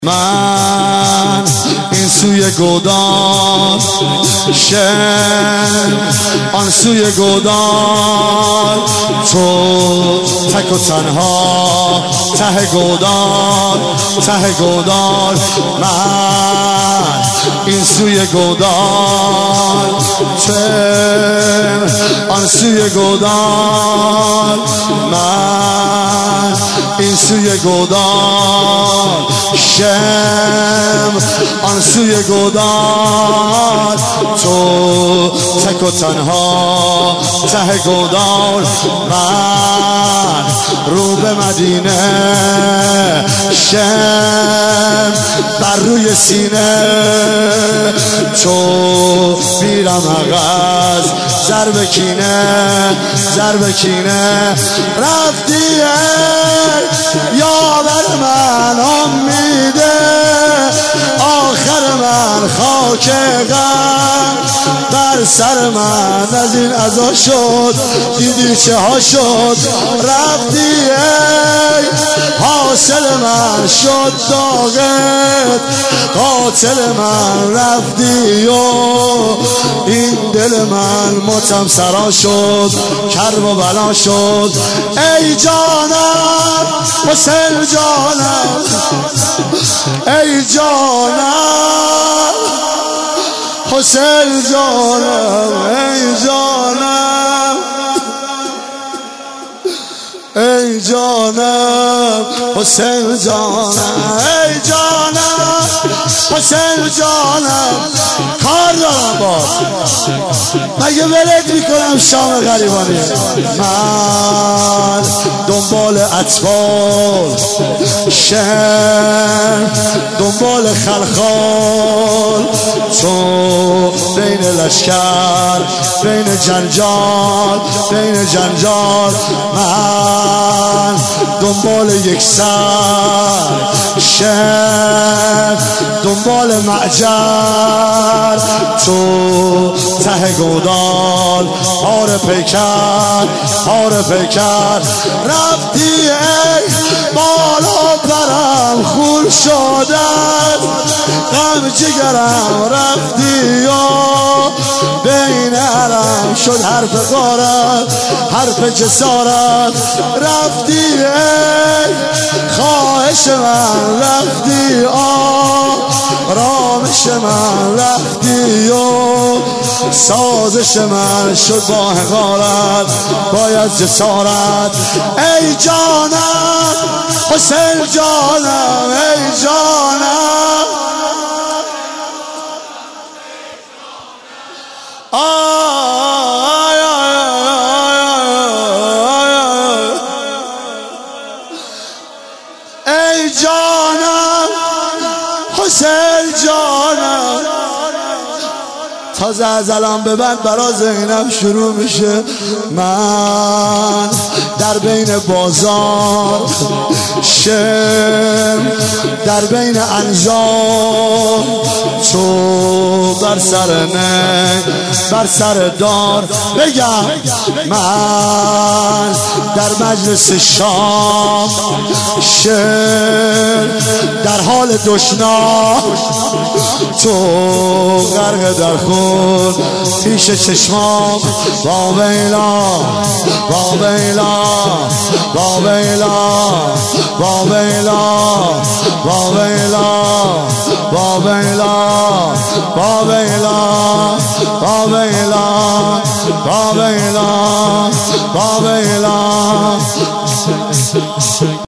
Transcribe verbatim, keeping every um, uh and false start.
من این سوی گودال شم آن سوی گودال تو تک و تنها ته گودال ته گودال من این سوی گودال شم آن سوی گودال من این سوی گودال شم آن سوی گودال تو تک و تنها ته گودال من رو به مدینه شم بر روی سینه تو میرم عقز ضرب کینه ضرب کینه رفتی یاور من امیده آخر من خاک غم بر سر من از این عزا شد دیدی چه ها شد رفتی ای حاصل من شد داغت قاتل من رفتی و این دل من متم سرا شد کرب و بلا شد ای جانم حسین جانم ای جانم حسین جانم ای جانم ای جانم حسین جانم ای جانم حسین جانم کار دارم باز مگه ولد میکنم شام غریبانی من دنبال اطفال شهر دنبال خلخال تو بین لشکر بین جنجال بین جنجال من دنبال یک سر شهر دنبال معجر تو ته گودال هار پیکر هار پیکر رفتی ای بالا برم خون شدن غم جگرم رفتی و بین علم شد حرف غارت حرف جسارت رفتی ای خواهش من رفتی آرامش من رفتی و سازش من شد با حقارت باید جسارت ای جانم حسین جانم ای جانم آی ای جانم حسین جانم تازه از الان به بعد برا زینب شروع میشه من در بین بازار شم در بین انجام تو بر سر نه بر سر دار بگم من در مجلس شام شم در حال دشنام تو غرق در خون پیش چشمام با بیلا با بیلا با بیلا با بیلا با بیلا با بیلا با بیلا با بیلا با بیلا با بیلا